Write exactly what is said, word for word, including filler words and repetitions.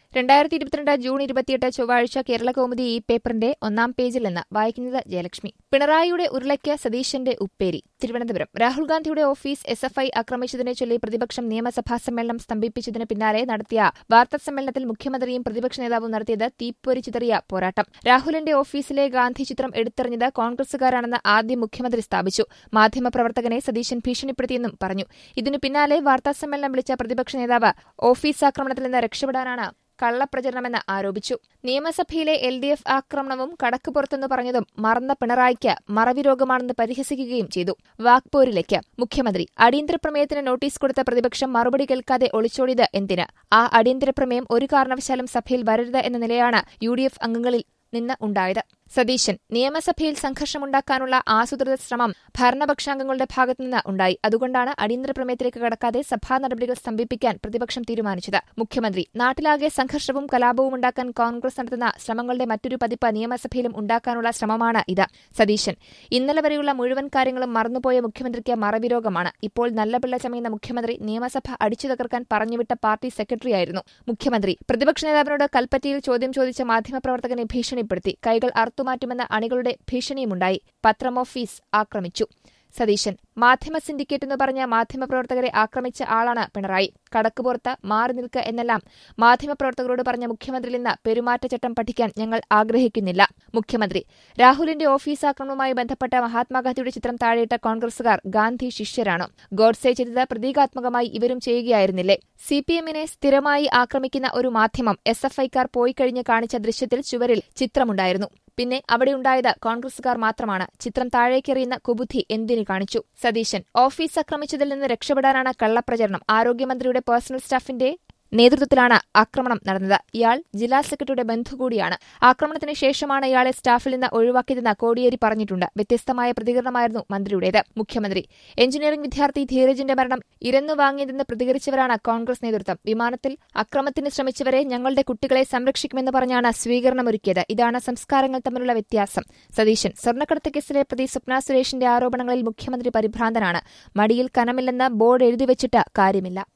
രണ്ടായിരത്തി ഇരുപത്തിരണ്ട് ജൂൺ ഇരുപത്തിയെട്ട് ചൊവ്വാഴ്ച കേരളകൗമുദി ഈ പേപ്പറിന്റെ ഒന്നാം പേജിൽ നിന്ന് വായിക്കുന്നത് ജയലക്ഷ്മി. പിണറായിയുടെ ഉരുളയ്ക്ക് സതീശന്റെ ഉപ്പേരി. തിരുവനന്തപുരം. രാഹുൽ ഗാന്ധിയുടെ ഓഫീസ് എസ് എഫ് ഐ ആക്രമിച്ചതിനെ ചൊല്ലി പ്രതിപക്ഷം നിയമസഭാ സമ്മേളനം സ്തംഭിപ്പിച്ചതിന് പിന്നാലെ നടത്തിയ വാർത്താസമ്മേളനത്തിൽ മുഖ്യമന്ത്രിയും പ്രതിപക്ഷ നേതാവും നടത്തിയത് തീപ്പൊരി ചിതറിയ പോരാട്ടം. രാഹുലിന്റെ ഓഫീസിലെ ഗാന്ധി ചിത്രം എടുത്തെറിഞ്ഞത് കോൺഗ്രസുകാരാണെന്ന് ആദ്യം മുഖ്യമന്ത്രി സ്ഥാപിച്ചു. മാധ്യമപ്രവർത്തകനെ സതീശൻ ഭീഷണിപ്പെടുത്തിയെന്നും പറഞ്ഞു. ഇതിനു പിന്നാലെ വാർത്താസമ്മേളനം വിളിച്ച പ്രതിപക്ഷ നേതാവ് ഓഫീസ് ആക്രമണത്തിൽ നിന്ന് രക്ഷപ്പെടാനാണ് കള്ളപ്രചരണമെന്ന് ആരോപിച്ചു. നിയമസഭയിലെ എൽ ഡി എഫ് ആക്രമണവും കടക്കുപുറത്തെന്ന് പറഞ്ഞതും മറന്ന പിണറായിക്ക് മറവി രോഗമാണെന്ന് പരിഹസിക്കുകയും ചെയ്തു. വാക്പോരിലേക്ക് മുഖ്യമന്ത്രി. അടിയന്തര പ്രമേയത്തിന് നോട്ടീസ് കൊടുത്ത പ്രതിപക്ഷം മറുപടി കേൾക്കാതെ ഒളിച്ചോടിയത് എന്തിന്? ആ അടിയന്തര പ്രമേയം ഒരു കാരണവശാലും സഭയിൽ വരരുത് എന്ന നിലയാണ് യു ഡി എഫ് അംഗങ്ങളിൽ നിന്ന് ഉണ്ടായത്. സതീശൻ. നിയമസഭയിൽ സംഘർഷമുണ്ടാക്കാനുള്ള ആസൂത്രിത ശ്രമം ഭരണപക്ഷാംഗങ്ങളുടെ ഭാഗത്തുനിന്ന് ഉണ്ടായി. അതുകൊണ്ടാണ് അടിയന്തര പ്രമേയത്തിലേക്ക് കടക്കാതെ സഭാ നടപടികൾ സ്തംഭിപ്പിക്കാൻ പ്രതിപക്ഷം തീരുമാനിച്ചത്. മുഖ്യമന്ത്രി. നാട്ടിലാകെ സംഘർഷവും കലാപവും ഉണ്ടാക്കാൻ കോൺഗ്രസ് നടത്തുന്ന ശ്രമങ്ങളുടെ മറ്റൊരു പതിപ്പ് നിയമസഭയിലും ഉണ്ടാക്കാനുള്ള ശ്രമമാണ് ഇത്. സതീശൻ. ഇന്നലെ വരെയുള്ള മുഴുവൻ കാര്യങ്ങളും മറന്നുപോയ മുഖ്യമന്ത്രിക്ക് മറവിരോഗമാണ്. ഇപ്പോൾ നല്ല പിള്ള ചമയുന്ന മുഖ്യമന്ത്രി നിയമസഭ അടിച്ചു തകർക്കാൻ പറഞ്ഞുവിട്ട പാർട്ടി സെക്രട്ടറിയായിരുന്നു. മുഖ്യമന്ത്രി. പ്രതിപക്ഷ നേതാവിനോട് കൽപ്പറ്റയിൽ ചോദ്യം ചോദിച്ച മാധ്യമപ്രവർത്തകനെ ഭീഷണിപ്പെടുത്തി. കൈകൾ അറുത്തുമാറ്റുമെന്ന അണികളുടെ ഭീഷണിയുമുണ്ടായി. പത്രമോഫീസ് ആക്രമിച്ചു. സതീശൻ. മാധ്യമ സിൻഡിക്കേറ്റ് എന്ന് പറഞ്ഞ മാധ്യമപ്രവർത്തകരെ ആക്രമിച്ച ആളാണ് പിണറായി. കടക്കുപുറത്ത് മാറി നിൽക്ക് എന്നെല്ലാം മാധ്യമപ്രവർത്തകരോട് പറഞ്ഞ മുഖ്യമന്ത്രിയിൽ നിന്ന് പെരുമാറ്റച്ചട്ടം പഠിക്കാൻ ഞങ്ങൾ ആഗ്രഹിക്കുന്നില്ല. മുഖ്യമന്ത്രി. രാഹുലിന്റെ ഓഫീസ് ആക്രമണവുമായി ബന്ധപ്പെട്ട മഹാത്മാഗാന്ധിയുടെ ചിത്രം താഴെയിട്ട കോൺഗ്രസുകാർ ഗാന്ധി ശിഷ്യരാണോ? ഗോഡ്സെ ചെയ്തത് പ്രതീകാത്മകമായി ഇവരും ചെയ്യുകയായിരുന്നില്ലേ? സിപിഎമ്മിനെ സ്ഥിരമായി ആക്രമിക്കുന്ന ഒരു മാധ്യമം എസ് എഫ് ഐക്കാർ പോയിക്കഴിഞ്ഞ് കാണിച്ച ദൃശ്യത്തിൽ ചുവരിൽ ചിത്രമുണ്ടായിരുന്നു. പിന്നെ അവിടെയുണ്ടായത് കോൺഗ്രസുകാർ മാത്രമാണ്. ചിത്രം താഴേക്കെറിയുന്ന കുബുദ്ധി എന്തിനു കാണിച്ചു? സതീശൻ. ഓഫീസ് ആക്രമിച്ചതിൽ നിന്ന് രക്ഷപ്പെടാനാണ് കള്ളപ്രചരണം. ആരോഗ്യമന്ത്രിയുടെ പേഴ്സണൽ സ്റ്റാഫിന്റെ നേതൃത്വത്തിലാണ് ആക്രമണം നടന്നത്. ഇയാൾ ജില്ലാ സെക്രട്ടറിയുടെ ബന്ധു കൂടിയാണ്. ആക്രമണത്തിന് ശേഷമാണ് ഇയാളെ സ്റ്റാഫിൽ നിന്ന് ഒഴിവാക്കിയതെന്ന് കോടിയേരി പറഞ്ഞിട്ടുണ്ട്. വ്യത്യസ്തമായ പ്രതികരണമായിരുന്നു മന്ത്രിയുടേത്. മുഖ്യമന്ത്രി. എഞ്ചിനീയറിംഗ് വിദ്യാർത്ഥി ധീരജിന്റെ മരണം ഇരന്നു വാങ്ങിയതെന്ന് പ്രതികരിച്ചവരാണ് കോൺഗ്രസ് നേതൃത്വം. വിമാനത്തിൽ അക്രമത്തിന് ശ്രമിച്ചവരെ ഞങ്ങളുടെ കുട്ടികളെ സംരക്ഷിക്കുമെന്ന് പറഞ്ഞാണ് സ്വീകരണമൊരുക്കിയത്. ഇതാണ് സംസ്കാരങ്ങൾ തമ്മിലുള്ള വ്യത്യാസം. സതീശൻ. സ്വർണ്ണക്കടത്ത് കേസിലെ പ്രതി സ്വപ്ന സുരേഷിന്റെ ആരോപണങ്ങളിൽ മുഖ്യമന്ത്രി പരിഭ്രാന്തനാണ്. മടിയിൽ കനമില്ലെന്ന് ബോർഡ് എഴുതിവച്ചിട്ട് കാര്യമില്ല.